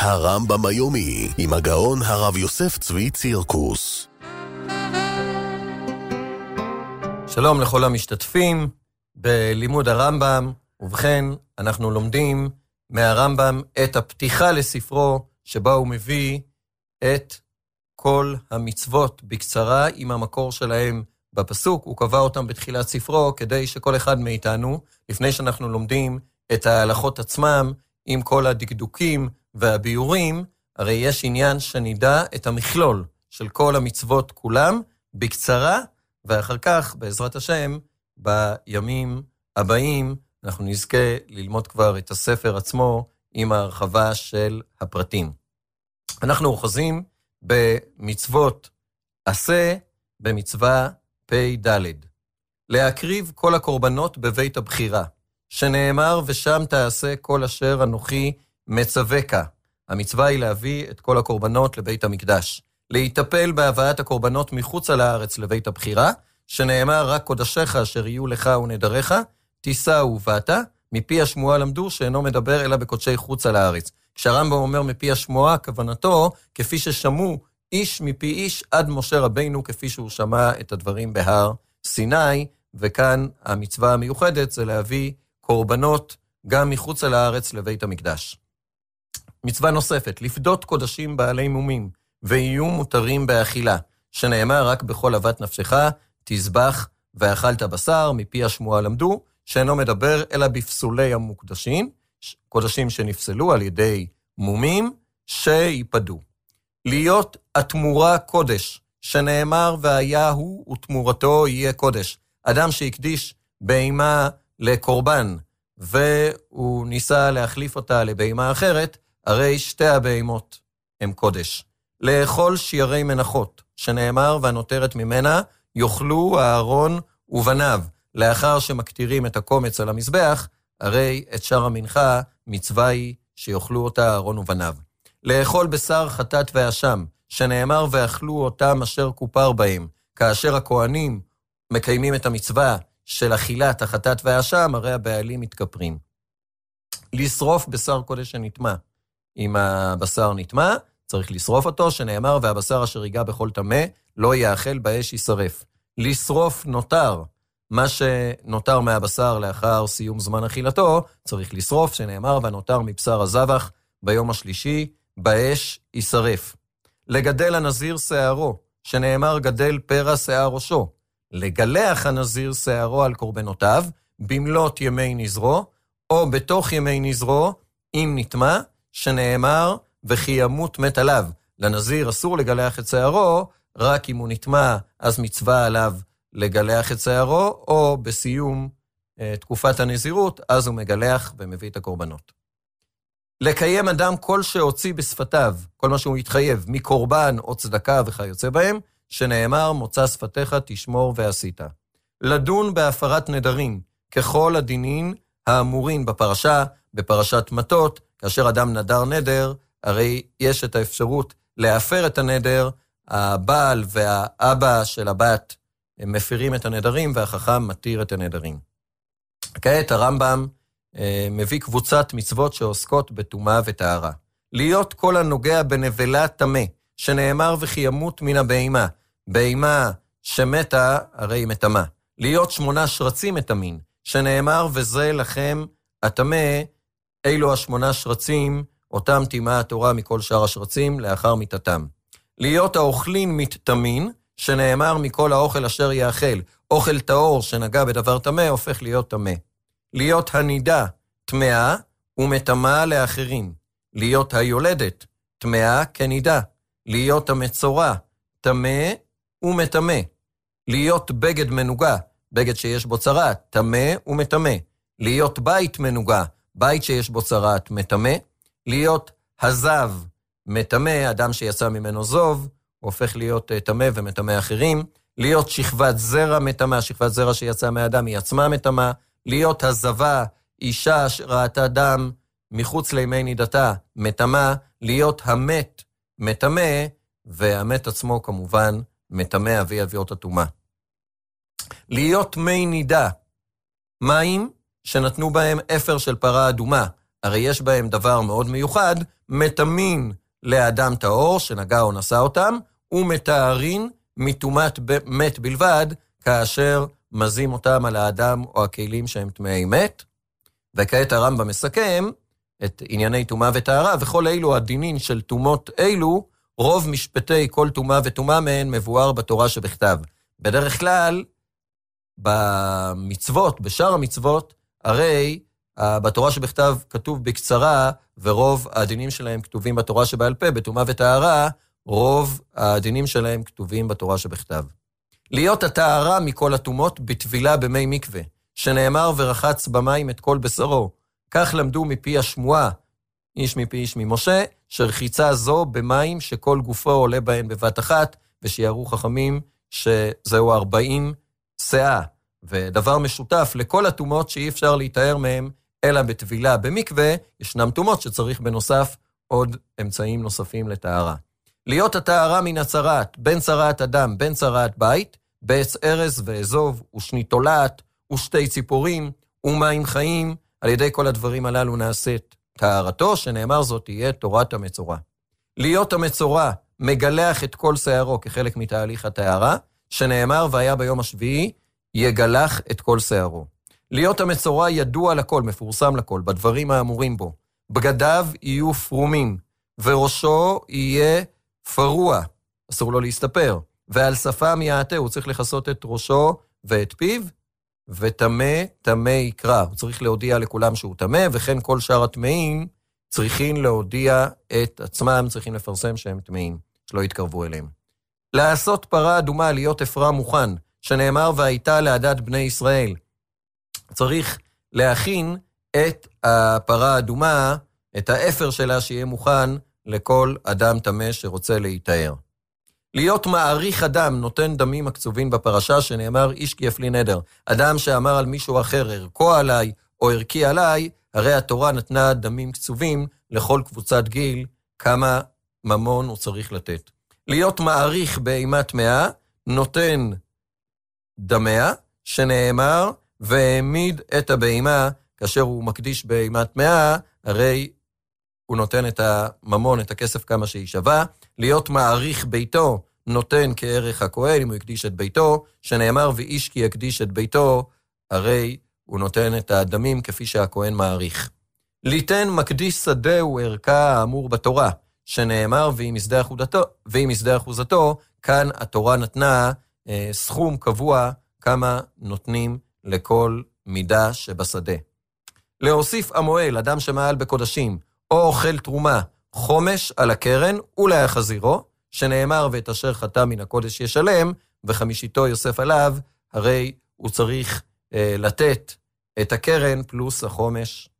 הרמב"ם היומי עם הגאון הרב יוסף צבי צירקוס. שלום לכל המשתתפים בלימוד הרמב"ם, ובכן אנחנו לומדים מהרמב"ם את הפתיחה לספרו שבה הוא מביא את כל המצוות בקצרה עם המקור שלהם בפסוק. הוא קבע אותם בתחילת ספרו כדי שכל אחד מאיתנו, לפני שאנחנו לומדים את ההלכות עצמם עם כל הדקדוקים והביורים, הרי יש עניין שנדע את המכלול של כל המצוות כולם בקצרה, ואחר כך בעזרת השם בימים הבאים אנחנו נזכה ללמוד כבר את הספר עצמו עם ההרחבה של הפרטים. אנחנו אוחזים במצוות עשה במצווה פ"ד. להקריב כל הקורבנות בבית הבחירה, שנאמר ושם תעשה כל אשר אנוכי מצווקה. המצווה היא להביא את כל הקורבנות לבית המקדש. להיטפל בהבאת הקורבנות מחוץ על הארץ לבית הבחירה, שנאמר רק קודשיך אשר יהיו לך ונדריך, תישא ובאת, מפי השמועה למדו שאינו מדבר אלא בקודשי חוץ על הארץ. כשהרמב"ם אומר מפי השמועה, כוונתו כפי ששמעו איש מפי איש עד משה רבינו, כפי שהוא שמע את הדברים בהר סיני, וכאן המצווה המיוחדת זה להביא קורבנות גם מחוץ על הארץ לבית המקדש. מצווה נוספת, לפדות קודשים בעלי מומים, ויהיו מותרים באכילה, שנאמר רק בכל אהבת נפשך, תזבח ואכלת בשר, מפי השמועה למדו, שאינו מדבר אלא בפסולי המוקדשים, קודשים שנפסלו על ידי מומים, שיפדו. להיות התמורה קודש, שנאמר והיה הוא ותמורתו יהיה קודש. אדם שהקדיש בהמה לקורבן, והוא ניסה להחליף אותה לבהמה אחרת, הרי שתי הבהמות הם קודש. לאכול שירי מנחות, שנאמר והנותרת ממנה יאכלו אהרון ובניו, לאחר שמקטירים את הקומץ על המזבח, הרי את שאר המנחה מצווה היא שיאכלו אותה אהרון ובניו. לאכול בשר חטאת ואשם, שנאמר ואכלו אותם אשר כופר בהם, כאשר הכהנים מקיימים את המצווה של אכילת החטאת והאשם, הרי הבעלים מתכפרים. לשרוף בשר קודש שנטמא. אם הבשר נטמא, צריך לשרוף אותו, שנאמר והבשר אשר ייגע בכל טמא, לא יאכל באש יישרף. לשרוף נותר, מה שנותר מהבשר לאחר סיום זמן אכילתו, צריך לשרוף, שנאמר והנותר מבשר הזבח ביום השלישי, באש יישרף. לגדל הנזיר שערו, שנאמר גדל פרע שיער ראשו. לגלח הנזיר שערו על קורבנותיו, במלות ימי נזרו, או בתוך ימי נזרו, אם נטמא, שנאמר וכי ימות מת עליו. לנזיר אסור לגלח את שערו, רק אם הוא נטמא, אז מצווה עליו לגלח את שערו, או בסיום תקופת הנזירות, אז הוא מגלח ומביא את הקורבנות. לקיים אדם כל שהוציא בשפתיו, כל מה שהוא יתחייב, מקורבן או צדקה וכיוצא בהם, שנאמר מוצא שפתיך תשמור ועשית. לדון בהפרת נדרים, ככל הדינין האמורין בפרשה, בפרשת מטות, כאשר אדם נדר נדר, הרי יש את האפשרות להפר את הנדר, הבעל והאבא של הבת הם מפירים את הנדרים, והחכם מתיר את הנדרים. כעת הרמב"ם מביא קבוצת מצוות שעוסקות בטומאה וטהרה. להיות כל הנוגע בנבלה טמא, שנאמר וכי ימות מן הבהמה. בהמה שמתה הרי מטמא. להיות 8 שרצים מטמאים, שנאמר וזה לכם הטמא, אלו 8 שרצים, אותם טימאה התורה מכל שאר השרצים לאחר מיתתם. להיות האוכלין מטמאים, שנאמר מכל האוכל אשר יאכל. אוכל טהור שנגע בדבר טמא הופך להיות טמא. להיות הנידה טמאה ומטמאה לאחרים. להיות היולדת טמאה כנידה. להיות המצורע טמא ומטמא. להיות בגד מנוגה, בגד שיש בו צרעת, טמא ומטמא. להיות בית מנוגה, בית שיש בו צרעת, מטמא. להיות הזב מטמא, אדם שיצא ממנו זוב, הופך להיות טמא ומטמא אחרים. להיות שכבת זרע מטמא, שכבת זרע שיצא מהאדם היא עצמה מטמא. להיות הזבה, אישה שראתה דם מחוץ לימי נידתה, מטמא. להיות המת, מטמא, והמת עצמו כמובן מטמא אבי אביות הטומאה. להיות מי נידה, מים שנתנו בהם אפר של פרה אדומה, הרי יש בהם דבר מאוד מיוחד, מטמין לאדם טהור שנגע או נשא אותם, ומתארין מטומאת מת בלבד, כאשר מזים אותם על האדם או הכלים שהם טמאי מת. וכעת הרמב"ם מסכם את ענייני טומאה וטהרה, וכל אלו הדינין של טומאות אלו, רוב משפטי כל טומאה וטומאה מהן מבואר בתורה שבכתב. בדרך כלל, במצוות, בשאר המצוות, הרי בתורה שבכתב כתוב בקצרה, ורוב הדינים שלהם כתובים בתורה שבעל פה, בטומאה וטהרה, רוב הדינים שלהם כתובים בתורה שבכתב. להיות הטהרה מכל הטומאות בטבילה במי מקווה, שנאמר ורחץ במים את כל בשרו. כך למדו מפי השמועה, איש מפי איש ממשה, שרחיצה זו במים שכל גופו עולה בהן בבת אחת, ושיערו חכמים שזהו 40 שאה. ודבר משותף לכל הטומאות שאי אפשר להתאר מהם, אלא בטבילה במקווה, ישנם טומאות שצריך בנוסף עוד אמצעים נוספים לטהרה. להיות הטהרה מן הצרת, בין צרת אדם, בין צרת בית, בעץ ארז ואזוב, ושני תולעת, ושתי ציפורים, ומים חיים, על ידי כל הדברים הללו נעשית טהרתו, שנאמר זאת תהיה תורת המצורע. להיות המצורע מגלח את כל שערו כחלק מתהליך הטהרה, שנאמר והיה ביום השביעי יגלח את כל שערו. להיות המצורע ידוע לכל, מפורסם לכל, בדברים האמורים בו. בגדיו יהיו פרומים, וראשו יהיה פרוע, אסור לו להסתפר, ועל שפם יעטה, הוא צריך לכסות את ראשו ואת פיו, וטמא, טמא יקרא. הוא צריך להודיע לכולם שהוא טמא, וכן כל שאר הטמאים צריכים להודיע את עצמם, צריכים לפרסם שהם טמאים, שלא יתקרבו אליהם. לעשות פרה אדומה, להיות אפרה מוכן, שנאמר והייתה לעדת בני ישראל. צריך להכין את הפרה האדומה, את האפר שלה שיהיה מוכן לכל אדם טמא שרוצה להתאר. להיות מעריך אדם, נותן דמים הקצובים בפרשה, שנאמר איש כי יפלי נדר. אדם שאמר על מישהו אחר, ערכו עליי או ערכי עליי, הרי התורה נתנה דמים קצובים לכל קבוצת גיל, כמה ממון הוא צריך לתת. להיות מעריך באימת טמאה, נותן דמיה, שנאמר, והעמיד את הבהמה, כאשר הוא מקדיש באימת טמאה, הרי הוא נותן את הממון, את הכסף כמה שהיא שווה. להיות מעריך ביתו, נותן כערך הכהן, אם הוא יקדיש את ביתו, שנאמר ואיש כי יקדיש את ביתו, הרי הוא נותן את הדמים כפי שהכהן מעריך. ליתן מקדיש שדה הוא ערכה האמור בתורה, שנאמר ואם ישדה אחוזתו, כאן התורה נתנה סכום קבוע כמה נותנים לכל מידה שבשדה. להוסיף המועל, אדם שמעל בקודשים, או אוכל תרומה, חומש על הקרן ולהחזירו, שנאמר ואת אשר חטא מן הקודש ישלם, וחמישיתו יוסף עליו, הרי הוא צריך לתת את הקרן פלוס החומש,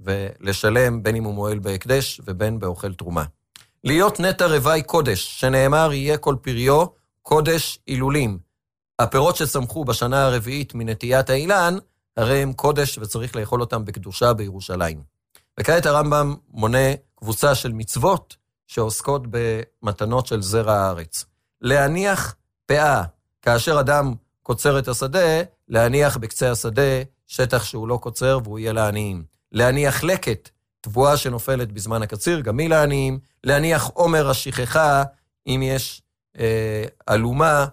ולשלם בין אם הוא מועל בהקדש ובין באוכל תרומה. להיות נטע רווי קודש, שנאמר יהיה כל פריו קודש אילולים. הפירות שצמחו בשנה הרביעית מנטיית האילן, הרי הם קודש וצריך לאכול אותם בקדושה בירושלים. וכעת הרמב"ם מונה קבוצה של מצוות שעוסקות במתנות של זרע הארץ. להניח פאה, כאשר אדם קוצר את השדה, להניח בקצה השדה שטח שהוא לא קוצר והוא יהיה לעניים. להניח לקט, תבואה שנופלת בזמן הקציר, גם היא לעניים. להניח עומר השכחה, אם יש אלומה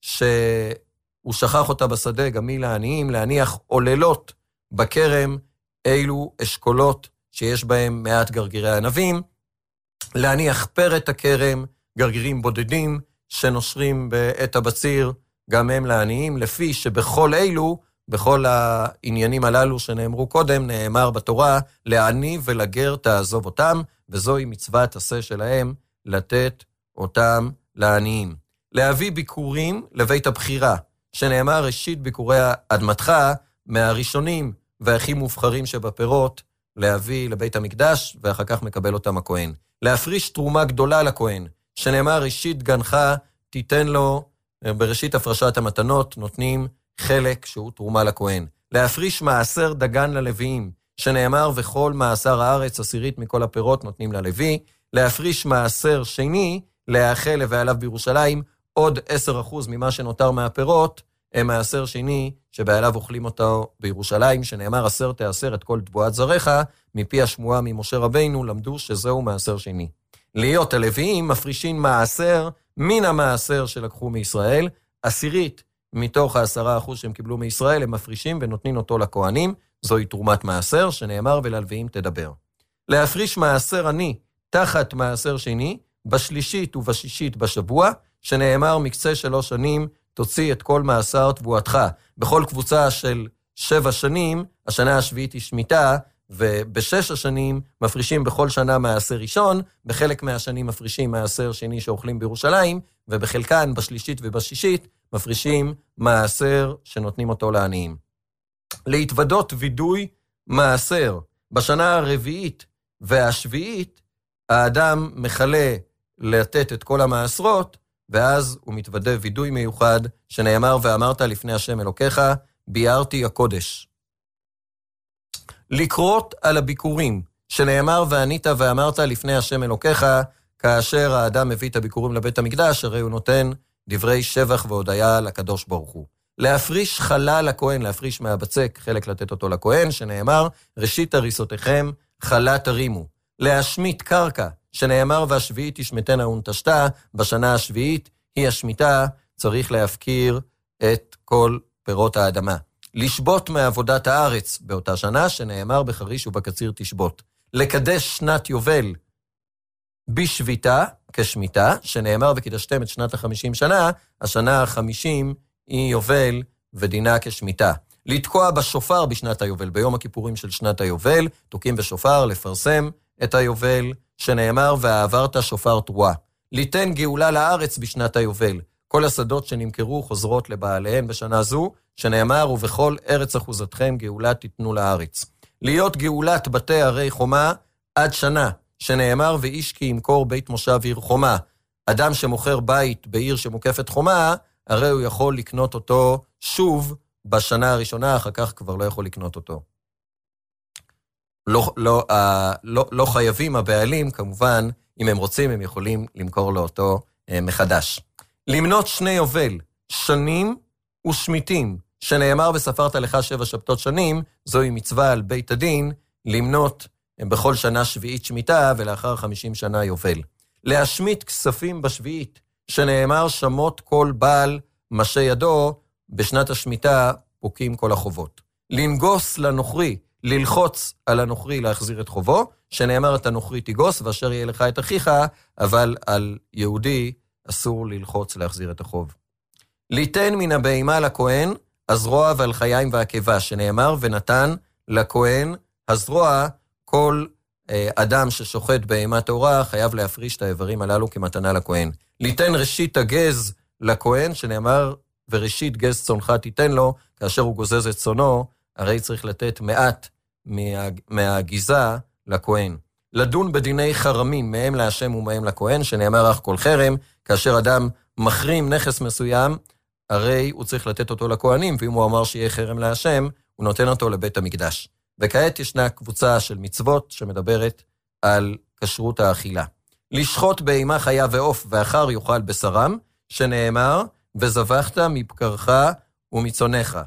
שהוא שכח אותה בשדה, גם היא לעניים. להניח עוללות בכרם, אילו אשכולות שיש בהם מעט גרגירי ענבים. להניח פרת הכרם, גרגירים בודדים שנושרים בעת הבציר, גם הם לעניים, לפי שבכל אילו, בכל העניינים הללו שנאמרו קודם, נאמר בתורה, לעני ולגר תעזוב אותם, וזוהי מצוות עשה שלהם, לתת אותם לעניים. להביא ביקורים לבית הבחירה, שנאמר ראשית ביקורי אדמתך, מהראשונים והכי מובחרים שבפירות, להביא לבית המקדש, ואחר כך מקבל אותם הכהן. להפריש תרומה גדולה לכהן, שנאמר ראשית גנך תיתן לו, בראשית הפרשת המתנות נותנים חלק שהוא תרומה לכהן. להפריש מעשר דגן ללוויים, שנאמר וכל מעשר הארץ עשירית מכל הפירות נותנים ללוי. להפריש מעשר שני, להאכל לבעליו בירושלים, עוד 10% ממה שנותר מהפירות, הם מעשר שני שבעליו אוכלים אותו בירושלים, שנאמר 10 תעשר את כל תבואת זרעך, מפי השמועה ממשה רבינו, למדו שזהו מעשר שני. להיות הלוויים מפרישים מעשר מן המעשר שלקחו מישראל, 10 מתוך 10% שהם קיבלו מישראל, הם מפרישים ונותנים אותו לכהנים, זוהי תרומת מעשר, שנאמר וללוויים תדבר. להפריש מעשר עני תחת מעשר שני, בשלישית ובשישית בשבוע, שנאמר מקצה 3 שנים, תוציא את כל מעשר תבואתך. בכל קבוצה של 7 שנים, השנה השביעית היא שמיטה, וב6 השנים מפרישים בכל שנה מעשר ראשון, בחלק מהשנים מפרישים מעשר שני שאוכלים בירושלים, ובחלקן, בשלישית ובשישית, מפרישים מעשר שנותנים אותו לעניים. להתוודות וידוי מעשר. בשנה הרביעית והשביעית, האדם מחלה לתת את כל המעשרות, ואז הוא מתוודה וידוי מיוחד, שנאמר ואמרת לפני השם אלוקיך, ביארתי הקודש. לקרות על הביקורים, שנאמר וענית ואמרת לפני השם אלוקיך, כאשר האדם מביא את הביקורים לבית המקדש, הרי הוא נותן דברי שבח והודיה לקדוש ברוך הוא. להפריש חלה לכהן, להפריש מהבצק, חלק לתת אותו לכהן, שנאמר, ראשית הריסותיכם, חלה תרימו. להשמיט קרקע, שנאמר והשביעית תשמטנה ונטשתה, בשנה השביעית היא השמיטה, צריך להפקיר את כל פירות האדמה. לשבות מעבודת הארץ באותה שנה, שנאמר בחריש ובקציר תשבות. לקדש שנת יובל בשביתה, כשמיטה, שנאמר וקידשתם את שנת 50 שנה, השנה ה-50 היא יובל ודינה כשמיטה. לתקוע בשופר בשנת היובל, ביום הכיפורים של שנת היובל, תוקים בשופר, לפרסם את היובל, שנאמר ועברת שופר תרועה. ליתן גאולה לארץ בשנת היובל, כל השדות שנמכרו חוזרות לבעליהן בשנה זו, שנאמר ובכל ארץ אחוזתכם גאולה תיתנו לארץ. להיות גאולת בתי ערי חומה עד שנה, שנאמר ואיש כי ימכור בית מושב עיר חומה. אדם שמוכר בית בעיר שמוקפת חומה, הרי הוא יכול לקנות אותו שוב בשנה הראשונה, אחר כך כבר לא יכול לקנות אותו. לא חייבים הבעלים, כמובן, אם הם רוצים, הם יכולים למכור לו אותו מחדש. למנות 2 יובל, שנים ושמיטים, שנאמר וספרת לך 7 שבתות שנים, זוהי מצווה על בית הדין, למנות בכל שנה שביעית שמיטה, ולאחר 50 שנה יובל. להשמיט כספים בשביעית, שנאמר שמות כל בעל משה ידו, בשנת השמיטה פוקים כל החובות. לנגוס לנוכרי, ללחוץ על הנוכרי להחזיר את חובו, שנאמר את הנוכרי תיגוס, ואשר יהיה לך את אחיך, אבל על יהודי אסור ללחוץ להחזיר את החוב. ליתן מן הבהמה לכהן, הזרוע והלחיים והעקבה, שנאמר ונתן לכהן הזרוע, כל אדם ששוחט בהמה טהורה חייב להפריש את האיברים הללו כמתנה לכהן. ליתן ראשית הגז לכהן, שנאמר וראשית גז צונך תיתן לו, כאשר הוא גוזז את צונו, הרי צריך לתת מעט מהגיזה לכהן. לדון בדיני חרמים, מהם להשם ומהם לכהן, שנאמר אך כל חרם, כאשר אדם מחרים נכס מסוים, הרי הוא צריך לתת אותו לכהנים, ואם הוא אמר שיהיה חרם להשם, הוא נותן אותו לבית המקדש. וכעת ישנה קבוצה של מצוות שמדברת על כשרות האכילה. לשחוט בהמה חיה ועוף ואחר יאכל בשרם, שנאמר, וזבחת מבקרך ומצונך.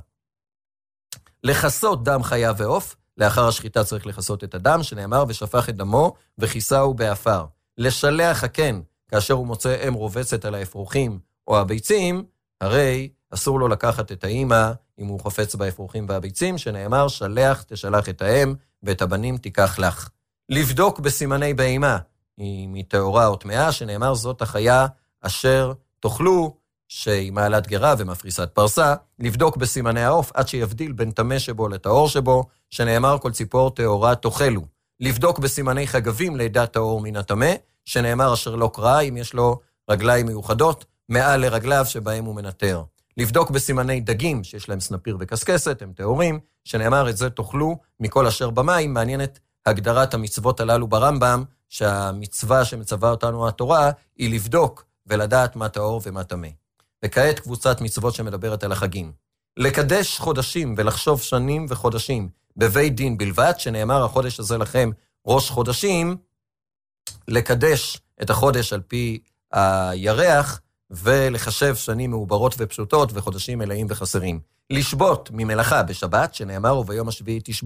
לחסות דם חיה ועוף, לאחר השחיטה צריך לחסות את הדם, שנאמר, ושפך את דמו וכיסהו באפר. לשלח הקן, כאשר הוא מוצא אם רובצת על האפרוחים או הביצים, הרי אסור לו לקחת את האמא אם הוא חופץ באפרוחים והביצים, שנאמר, שלח תשלח את האם ואת הבנים תיקח לך. לבדוק בסימני בהמה, היא מטהורה או טמאה, שנאמר, זאת החיה אשר תאכלו, שהיא מעלת גרה ומפריסת פרסה, לבדוק בסימני העוף עד שיבדיל בין טמא שבו לטהור שבו, שנאמר כל ציפור טהורה תאכלו. לבדוק בסימני חגבים לידת טהור מן הטמא, שנאמר אשר לא קרא, אם יש לו רגליים מיוחדות, מעל לרגליו שבהם הוא מנטר. לבדוק בסימני דגים שיש להם סנפיר וקסקסת, הם טהורים, שנאמר את זה תאכלו מכל אשר במים. מעניינת הגדרת המצוות הללו ברמב"ם, שהמצווה שמצווה אותנו התורה היא לבדוק ולדעת מה טהור ומה טמא. וכעת קבוצת מצוות שמדברת על החגים. לקדש חודשים ולחשוב שנים וחודשים בבית דין בלבד, שנאמר החודש הזה לכם ראש חודשים, לקדש את החודש על פי הירח, ולחשב שנים מעוברות ופשוטות וחודשים מלאים וחסרים. לשבות ממלאכה בשבת, שנאמר וביום השביעי תשבות,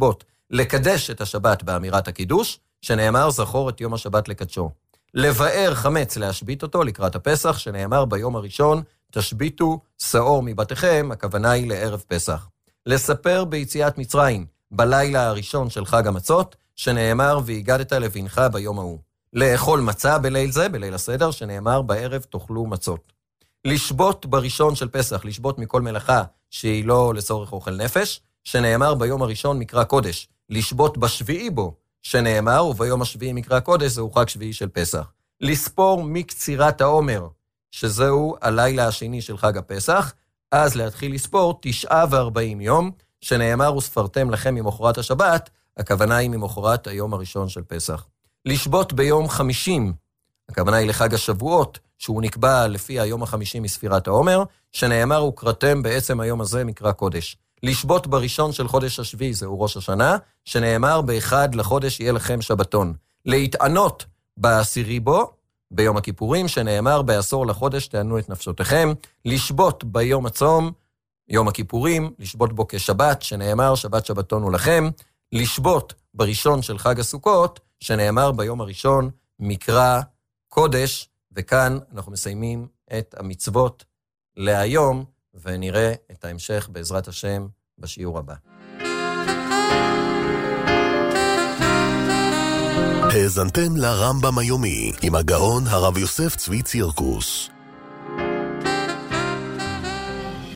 לקדש את השבת באמירת הקידוש, שנאמר זכור את יום השבת לקדשו. לבאר חמץ להשבית אותו לקראת הפסח, שנאמר ביום הראשון תשביתו שעור מבתיכם, הכוונה היא לערב פסח. לספר ביציאת מצרים בלילה הראשון של חג המצות, שנאמר והגדת לבנך ביום ההוא. לאכול מצה בליל זה, בליל הסדר, שנאמר בערב תאכלו מצות. לשבות בראשון של פסח, לשבות מכל מלאכה שהיא לא לצורך אוכל נפש, שנאמר ביום הראשון מקרא קודש. לשבות בשביעי בו, שנאמר וביום השביעי מקרא קודש, זהו חג שביעי של פסח. לספור מקצירת העומר, שזהו הלילה השני של חג הפסח, אז להתחיל לספור 49 יום, שנאמר וספרתם לכם ממחרת השבת, הכוונה היא ממחרת היום הראשון של פסח. לשבות ביום 50, הכוונה היא לחג השבועות, שהוא נקבע לפי היום ה-50 מספירת העומר, שנאמר וקראתם בעצם היום הזה מקרא קודש. לשבות בראשון של חודש השביעי, זהו ראש השנה, שנאמר באחד לחודש יהיה לכם שבתון. להתענות בעשירי בו, ביום הכיפורים, שנאמר בעשור לחודש תענו את נפשותיכם. לשבות ביום הצום, יום הכיפורים, לשבות בו כשבת, שנאמר שבת שבתון הוא לכם. לשבות בראשון של חג הסוכות, שנאמר ביום הראשון מקרא קודש, וכאן אנחנו מסיימים את המצוות להיום, ונראה את ההמשך בעזרת השם בשיעור הבא. האזנתם לרמב"ם היומי עם הגאון הרב יוסף צבי צירקוס.